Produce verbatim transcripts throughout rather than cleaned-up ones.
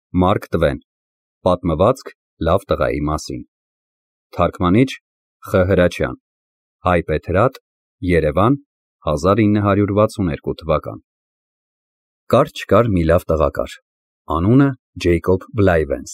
Մարկ Տվեն, պատմվածք լավ տղայի մասին, թարգմանիչ Խ Հրաչյան, Հայ Պետրատ, Երևան, հազար ինը հարյուր վաթսունհերկու թվական։ Կար չկար մի լավ տղա կար, անունը Ջեյկոբ Բլայվենս։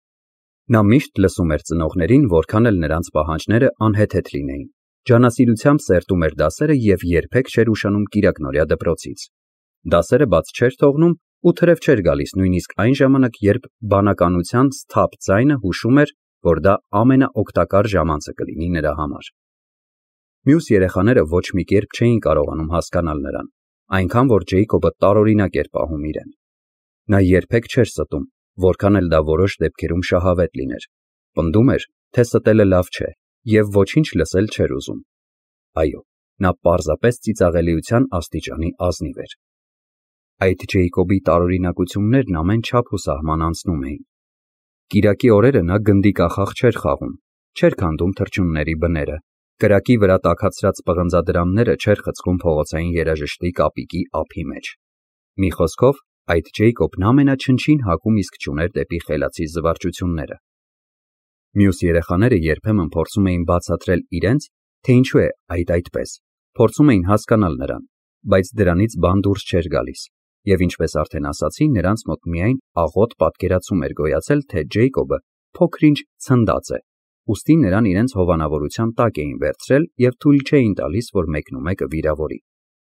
Նա միշտ լսում էր ծնողներին, որքան էլ նրանց պահանջները անհեթեթ լինեին, ջանասիրությամբ սերտում էր դասերը և երբեք չէր ուշանում կիրակնօրյա դպրոցից։ Դասերը բաց չէր թողնում ու թրև չէր գալիս նույնիսկ այն ժամանակ, երբ բանականության սթափ ձայնը հուշում էր, որ դա ամենաօգտակար ժամանցը կլինի նրա համար։ Մյուս երեխաները ոչ մի կերպ չէին կարողանում հասկանալ նրան, այնքան որ Ջեյկոբը տարօրինակ էր պահում իրեն։ Նա երբեք չէր ստում, որքան էլ դա որոշ դեպքերում շահավետ լիներ, պնդում էր, թե ստելը լավ չէ և ոչինչ լսել չէր ուզում։ Այո, նա պարզապես ծիծաղելիության աստիճանի ազնիվ էր։ Այդ Ջեյկոբի տարօրինակություններն ամեն չափ ու սահման անցնում էին։ Կիրակի օրերը նա գնդի կախախ չէր խաղում, չէր քանդում թռչունների բները, կրակի վրա տաքացրած պղնձադրամները չէր խցկում փողոցային երաժշտի կապիկի ափի մեջ։ Մի խոսքով, այդ Ջեյկոբն ամենաչնչին հակում իսկ չուներ դեպի խելացի զվարճությունները։ Մյուս երեխաները երբեմն փորձում էին բացատրել իրենց, թե ինչու է այդ այդպես, փորձում էին հասկանալ նրան, բայց դրանից բան դուրս չէր գալիս, և ինչպես արդեն ասացի, նրանց մոտ միայն աղոտ պատկերացում էր գոյացել, թե Ջեյկոբը փոքր-ինչ ցնդած է, ուստի նրան իրենց հովանավորության տակ էին վերցրել և թույլ չէին տալիս, որ մեկնումեկը վիրավորի։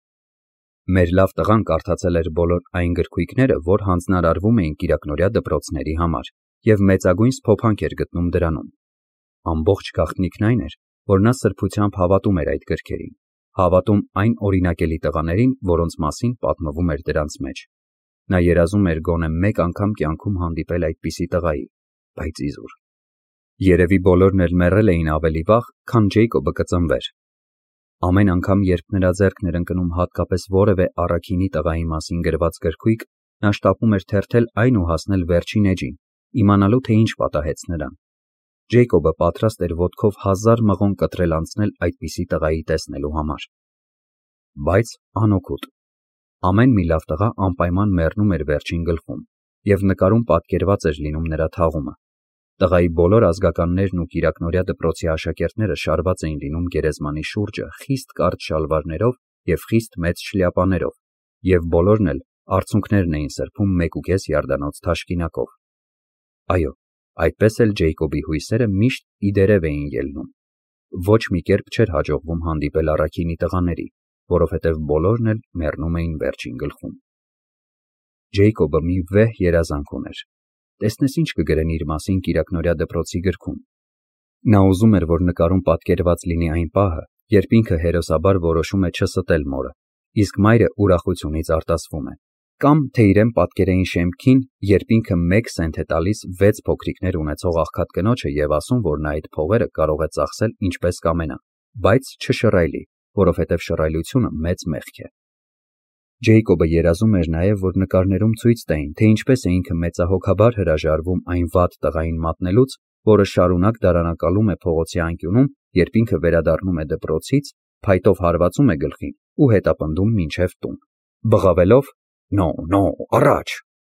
Մեր լավ տղան կարդացել էր բոլոր այն գրքույկները, որ հանձնարարվում էին կիրակնօրյա դպրոցների համար, և մեծագույն սփոփանք էր գտնում դրանում։ Ամբողջ գաղտնիքն այն էր, որ նա սրբությամբ հավատում էր այդ գրքերին, հավատում այն օրինակելի տղաներին, որոնց մասին պատմվում էր դրանց մեջ։ Նա երազում էր գոնե մեկ անգամ կյանքում հանդիպել այդպիսի տղայի, բայց իզուր։ Երևի բոլորն էլ մեռել էին ավելի վաղ, քան Ջեյկոբը կծնվեր։ Ամեն անգամ, երբ նրա ձեռքն էր ընկնում հատկապես որևէ առաքինի տղայի մասին գրված գրքույկ, նա շտապում էր թերթել այն ու հասնել վերջին էջին, իմանալու, թե ինչ պատահեց նրան։ Ջեյկոբը պատրաստ էր ոտքով հազար մղոն կտրել անցնել այդպիսի տղայի տեսնելու համար։ Բայց անօգուտ։ Ամեն մի լավ տղա անպայման մեռնում էր վերջին գլխում, և նկարում պատկերված էր լինում նրա թաղումը։ Տղայի բոլոր ազգականներն ու կիրակնօրյա դպրոցի աշակերտները շարված էին լինում գերեզմանի շուրջը խիստ կարճ շալվարներով և խիստ մեծ շլյապաներով, և բոլորն էլ արցունքներն էին սրբում մեկուկես յարդանոց թաշկինակով։ Այո, այդպես էլ Ջեյկոբի հույսերը միշտ ի դերև էին ելնում։ Ոչ մի կերպ չէր հաջողվում հանդիպել առաքինի տղաների, որովհետև բոլորն էլ մեռնում էին վերջին գլխում։ Ջեյկոբը մի վեհ երազանք ուներ։ Տեսնես ինչ կգրեն իր մասին կիրակնօրյա դպրոցի գրքում։ Նա ուզում էր, որ նկարում պատկերված լինի այն պահը, երբ ինքը հերոսաբար որոշում է չստել մորը, իսկ մայրը ուրախությունից արտասվում է, կամ թե իրեն պատկերային շեմքին, երբ ինքը մեկ սենտ է տալիս վեց փոքրիկներ ունեցող աղքատ կնոջը և ասում, որ նա այդ փողերը կարող է ծախսել ինչպես կամենա, բայց չշռայլի, որովհետև շռայլությունը մեծ մեղք է։ Ջեյկոբը երազում էր նաև, որ նկարներում ցույց տային, թե ինչպես է ինքը մեծահոգաբար հրաժարվում այն վատ տղային մատնելուց, որը շարունակ դարանակալում է փողոցի անկյունում, երբ ինքը վերադառնում է դպրոցից, փայտով հարվածում է գլխին ու հետապնդում մինչև տուն, բղավելով «Նո, նո, առաջ»։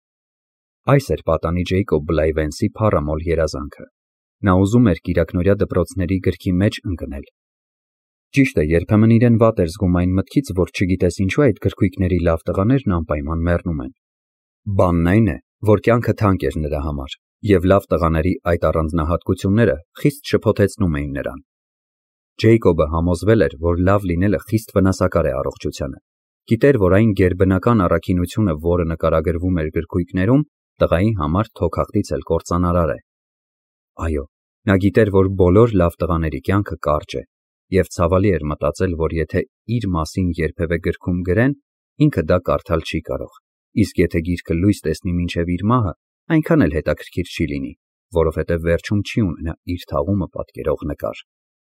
Այս էր պատանի Ջեյկոբ Բլայվենսի փառամոլ երազանքը։ Նա ուզում էր կիրակնօրյա դպրոցների գրքի մեջ ընկնել։ Ճիշտ է, երբեմն իրեն վատ էր զգում այն մտքից, որ չգիտես ինչու այդ գրքույկների լավ տղաներն անպայման մեռնում են։ Բանն այն է, որ կյանքը թանկ էր նրա համար, և լավ տղաների այդ առանձնահատկությունները խիստ շփոթեցնում էին նրան։ Ջեյկոբը համոզվել էր, որ լավ լինելը խիստ վնասակար է առողջությանը։ Գիտեր, որ այն գերբնական առաքինությունը, որը նկարագրվում էր գրքույկներում, տղայի համար թոքախտից էլ կործանարար է։ Այո, նա գիտեր, որ բոլոր լավ տղաների կյանքը կարճ է, և ցավալի էր մտածել, որ եթե իր մասին երբևէ գրքում գրեն, ինքը դա կարդալ չի կարող, իսկ եթե գիրքը լույս տեսնի մինչև իր մահը, այնքան էլ հետաքրքիր չի լինի, որովհետև վերջում չի ունենա իր թաղումը պատկերող նկար։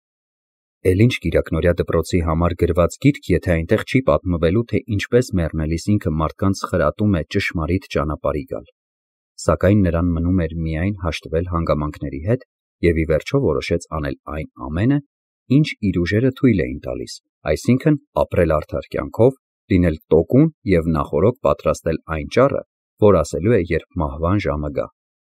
Էլ ինչ կիրակնօրյա դպրոցի համար գրված գիրք, եթե այնտեղ չի պատմվելու, թե ինչպես մեռնելիս ինքը մարդկանց խրատում է ճշմարիտ ճանապարհի գալ։ Սակայն նրան մնում էր միայն հաշտվել հանգամանքների հետ և ի վերջո որոշեց անել այն ամենը, ինչ իր ուժերը թույլ էին տալիս, այսինքն ապրել արդար կյանքով, լինել տոկուն և նախօրոք պատրաստել այն ճառը, որ ասելու է, երբ մահվան ժամը գա։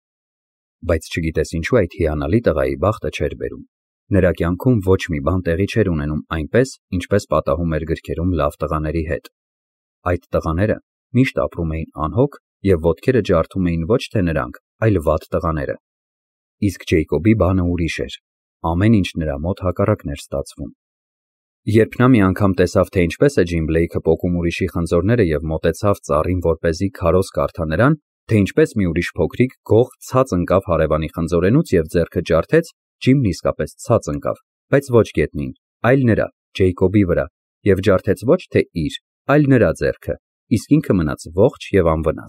Բայց չգիտես ինչու այդ հիանալի տղայի բախտը չէր բերում։ Նրա կյանքում ոչ մի բան տեղի չէր ունենում այնպես, ինչպես պատահում էր գրքերում լավ տղաների հետ։ Այդ տղաները միշտ ապրում էին անհոգ և ոտքերը ջարդում էին ոչ թե նրանք, այլ վատ տղաները։ Իսկ Ջեյկոբի բանը ուրիշ էր։ Ամեն ինչ նրա մոտ հակառակն էր ստացվում։ Երբ նա մի անգամ տեսավ, թե ինչպես է Ջիմ Բլեյքը պոկում ուրիշի խնձորները և մոտեցավ ծառին, որպեսզի քարոզ կարդա նրան, թե ինչպես մի ուրիշ փոքրիկ գող ցած ընկավ հարևանի խնձորենուց և ձեռքը ջարդեց, Ջիմն իսկապես ցած ընկավ, բայց ոչ գետնին, այլ նրա, Ջեյկոբի վրա, և ջարդեց ոչ թե իր, այլ նրա ձեռքը, իսկ ինքը մնաց ողջ և անվնաս։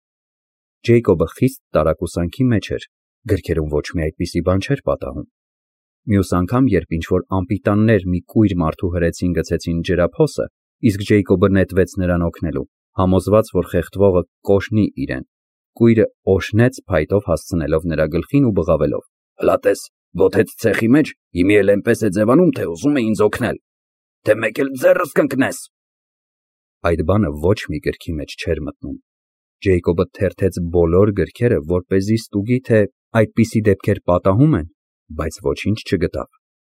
Ջեյկոբը խիստ տարակուսանքի մեջ էր, գրքերում ոչ մի այդպիսի բան չէր պատահում։ Մյուս անգամ, երբ ինչ-որ անպիտաններ մի կույր մարդու հրեցին գցեցին ջրափոսը, իսկ Ջեյկոբը նետվեց նրան օգնելու, համոզված, որ խեղդվողը կօրհնի իրեն, կույրը օժնեց փայտով հասցնելով նրա գլխին ու բղավելով. «Հլա տես, ոտդ ցեխի մեջ, հիմի էլ էնպես է ձևանում, թե ուզում է ինձ օգնել, թե մեկ էլ ձեռս կընկնես»։ Այդ բանը ոչ մի գրքի մեջ չէր մտնում։ Ջեյկոբը թերթեց բոլոր գրքերը, որպեսզի ստուգի, թե այդպիսի դեպքեր պատահում են, բայց ոչինչ չգտավ։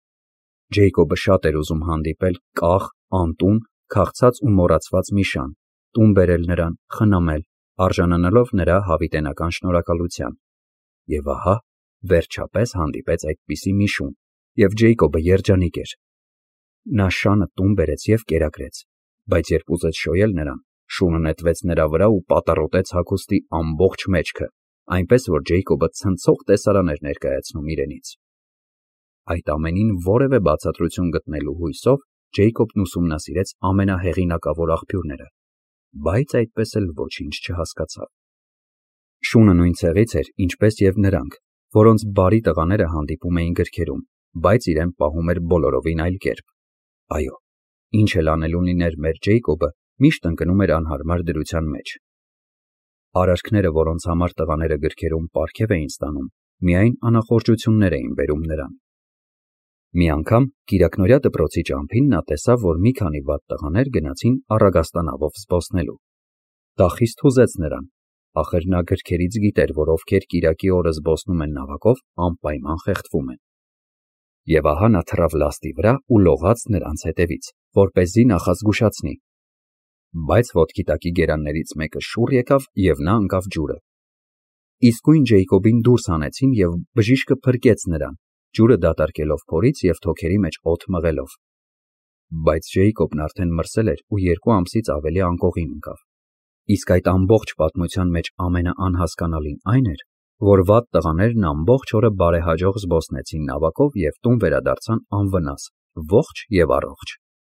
Ջեյկոբը շատ էր ուզում հանդիպել կախ, անտուն, քաղցած ու մոռացված մի շան, տուն բերել նրան, խնամել, արժանանալով նրա հավիտենական շնորհակալության։ Եվ ահա, վերջապես հանդիպեց այդպիսի մի շուն, և Ջեյկոբը երջանիկ էր։ Նա շանը տուն բերեց և կերակրեց, բայց երբ ուզեց շոյել նրան, շունը նետվեց նրա վրա ու պատառոտեց հագուստի ամբողջ մեջքը, այնպես որ Ջեյկոբը ցնցող տեսարան էր ներկայացնում իրենից։ Այդ ամենին որևէ բացատրություն գտնելու հույսով Ջեյկոբն ուսումնասիրեց ամենահեղինակավոր աղբյուրները, բայց այդպես էլ ոչինչ չհասկացավ։ Շունը նույն ցեղից էր, ինչպես և նրանք, որոնց բարի տղաները հանդիպում էին գրքերում, բայց իրեն պահում էր բոլորովին այլ կերպ։ Այո, ինչ էլ անելու լիներ մեր Ջեյկոբը, միշտ ընկնում էր անհարմար դրության մեջ։ Արարքները, որոնց համար տղաները գրքերում պարգև էին ստանում, միայն անախորժություններ էին բերում նրան։ Մի անգամ կիրակնօրյա դպրոցի ճամփին նա տեսավ, որ մի քանի վատ տղաներ գնացին Առագաստանավով զբոսնելու։ Դա խիստ հուզեց նրան, ախր նա գրքերից գիտեր, որ ովքեր կիրակի օրը զբոսնում են նավակով, անպայման խեղդվում են։ Եվ ահա նա թռավ լաստի վրա ու լողաց նրանց հետևից, որպեսզի նախազգուշացնի։ Բայց ոտքի տակի գերաններից մեկը շուռ եկավ և նա ընկավ ջուրը։ Իսկույն Ջեյկոբին դուրս հանեցին և բժիշկը փրկեց նրան, ջուրը դատարկելով փորից և թոքերի մեջ օդ մղելով։ Բայց Ջեյկոբն արդեն մրսել էր ու երկու ամսից ավելի անկողին ընկավ։ Իսկ այդ ամբողջ պատմության մեջ ամենաանհասկանալին այն էր, որ վատ տղաներն ամբողջ օրը բարեհաջող զբոսնեցին նավակով և տուն վերադարձան անվնաս, ողջ և առողջ։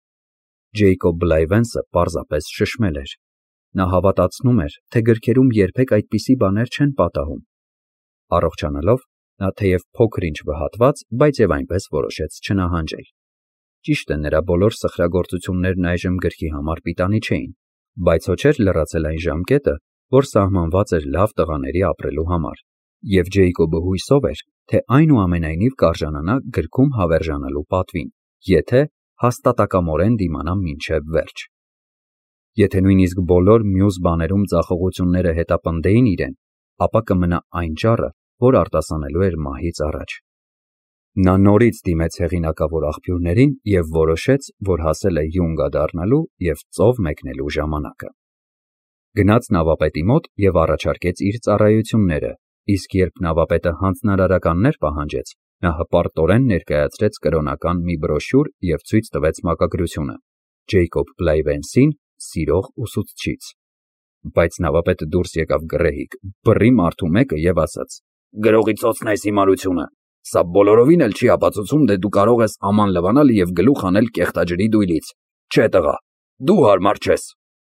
Ջեյկոբ Բլայվենսը պարզապես շշմել էր։ Նա հավատացնում էր, թե գրքերում երբեք այդպիսի բաներ չեն պատահում։ Առողջանալով, նա թեև փոքր-ինչ վհատված, բայց և այնպես որոշեց չնահանջել։ Ճիշտ է, նրա բոլոր սխրագործություններն այժմ գրքի համար պիտանի չէին, բայց հո չէր լրացել այն ժամկետը, որ սահմանված էր լավ տղաների ապրելու համար, և Ջեյկոբը հույսով էր, թե այնուամենայնիվ կարժանանա գրքում հավերժանալու պատվին, եթե հաստատակամորեն դիմանա մինչև վերջ։ Եթե նույնիսկ բոլոր մյուս բաներում ձախողությունները հետապնդեին իրեն, ապա կմնա այն ճառը, որ արտասանելու էր մահից առաջ։ Նա նորից դիմեց հեղինակավոր աղբյուրներին և որոշեց, որ հասել է յունգա դառնալու և ծով մեկնելու ժամանակը։ Գնաց նավապետի մոտ և առաջարկեց իր ծառայությունները, իսկ երբ նավապետը հանձնարարականներ պահանջեց, նա հպարտորեն ներկայացրեց կրոնական մի բրոշյուր և ցույց տվեց մակագրությունը՝ Ջեյկոբ Բլայվենսին, սիրող ուսուցչից։ Բայց նավապետը դուրս եկավ գռեհիկ, բռի մարդու մեկը և ասաց. «Գրողի ծոցն այս հիմարությունը, սա բոլորովին էլ չի ապացուցում, թե դու կարող ես աման լվանալ և գլուխ հանել կեղտաջրի դույլից։ Չէ, տղա, դու հարմար չես»։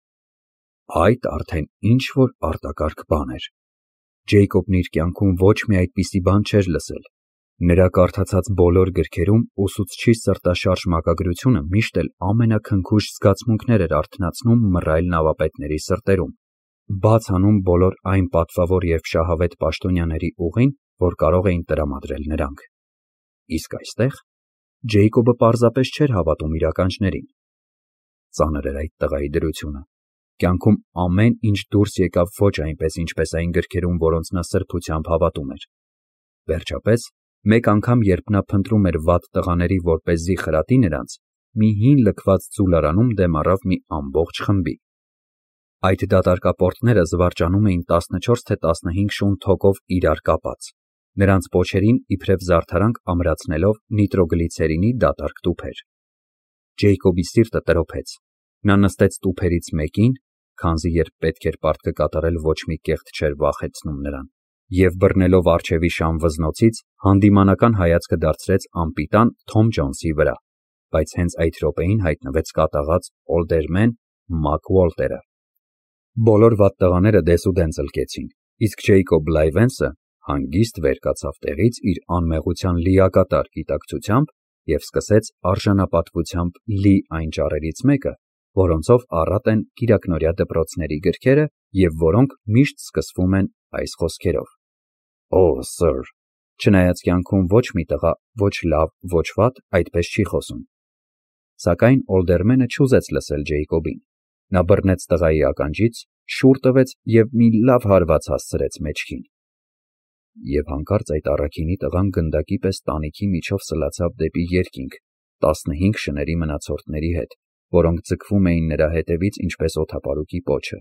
Այդ արդեն ինչ-որ արտակարգ բան էր։ Ջեյկոբն իր կյանքում ոչ մի այդպիսի բան չէր լսել։ Նրա կարդացած բոլոր գրքերում ուսուցչի սրտաշարժ մակագրությունը միշտ էլ ամենաքնքուշ զգացմունքներ էր արթնացնում մռայլ նավապետների սրտերում, բաց անում բոլոր այն պատվավոր և շահավետ պաշտոնյաների ուղին, որ կարող էին տրամադրել նրանք։ Իսկ այստեղ Ջեյկոբը պարզապես չէր հավատում իր ականջներին։ Ծանր էր այդ տղայի դրությունը։ Կյանքում ամեն ինչ դուրս եկավ ոչ այնպես, ինչպես այն գրքերում, որոնց նա սրբությամբ հավատում էր։ Վերջապես, մեկ անգամ, երբ նա փնտրում էր վատ տղաների, որպեսզի խրատի նրանց, մի հին լքված ձուլարանում դեմ առավ մի ամբողջ խմբի։ Այդ դատարկապորտները զվարճանում էին տասնչորս թե տասնհինգ շուն թոկով իրար կապած, նրանց պոչերին իբրև զարդարանք ամրացնելով նիտրոգլիցերինի դատարկ տուփեր։ Ջեյկոբի սիրտը տրոփեց։ Նա նստեց տուփերից մեկին, քանզի երբ պետք էր պարտքը կատարել, ոչ մի կեղտ չէր վախեցնում նրան, և բռնելով առջևի շան վզնոցից, հանդիմանական հայացքը դարձրեց անպիտան Թոմ Ջոնսի վրա, բայց հենց այդ րոպեին հայտնվեց կատաղած օլդերմեն Մակ Ուոլտերը։ Բոլոր վատ տղաները դեսուդեն ծլկեցին, իսկ Ջեյկոբ Բլայվենսը հանգիստ վեր կացավ տեղից իր անմեղության լիակատար գիտակցությամբ և սկսեց արժանապատվությամբ լի այն ճառերից մեկը, որոնցով առատ են կիրակնօրյա դպրոցների գրքերը և որոնք միշտ սկսվում են այս խոսքերով. «Oh, sir», չնայած կյանքում ոչ մի տղա ոչ լավ, ոչ վատ այդպես չի խոսում։ Սակայն օլդերմենը չուզեց լսել Ջեյկոբին։ Նա բռնեց տղայի ականջից, շուռ տվեց և մի լավ հարված հասցրեց մեջքին։ Եվ հանկարծ այդ առաքինի տղան գնդակի պես տանիքի միջով սլացավ դեպի երկինք տասնհինգ շների մնացորդների հետ, որոնք ձգվում էին նրա հետևից ինչպես օդապարուկի պոչը։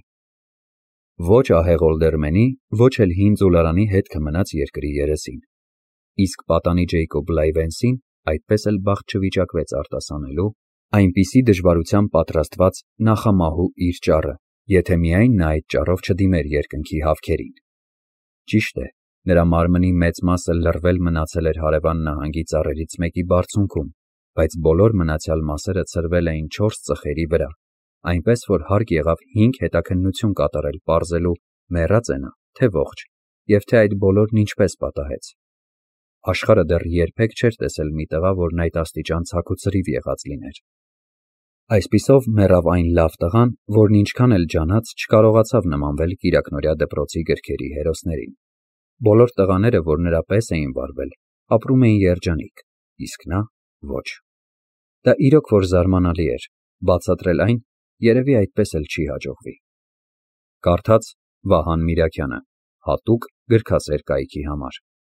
Ոչ ահեղ օլդերմենի, ոչ էլ հին ձուլարանի հետքը մնաց երկրի երեսին։ Իսկ պատանի Ջեյկոբ Բլայվենսին այդպես էլ բախտ չվիճակվեց արտասանելու այնպիսի դժվարությամբ պատրաստված նախամահու իր ճառը, եթե միայն նա այդ ճառով չդիմեր երկնքի հավքերին։ Ճիշտ է, նրա մարմնի մեծ մասը լռվել մնացել էր հարևան նահանգի ծառերից մեկի բարձունքում, բայց բոլոր մնացյալ մասերը ցրվել էին չորս ծխերի վրա, այնպես որ հարկ եղավ հինգ հետաքննություն կատարել պարզելու մեռած է նա, թե ողջ, և թե այդ բոլորն ինչպես պատահեց։ Աշխարհը դեռ երբեք չէր տեսել մի տղա, որն այդ աստիճան ցաք ու ցրիվ եղած լիներ։ Այսպիսով մեռավ այն լավ տղան, որն ինչքան էլ ջանաց, չկարողացավ նմանվել կիրակնօրյա դպրոցի գրքերի հերոսներին։ Բոլոր տղաները, որ նրա պես էին վարվել, ապրում էին երջանիկ, իսկ նա՝ ոչ։ Դա իրոք որ զարմանալի էր, բացատրել այն երևի այդպես էլ չի հաջողվի։ Կարդաց Վահան Միրաքյանը, հատուկ գրքասեր կայքի համար։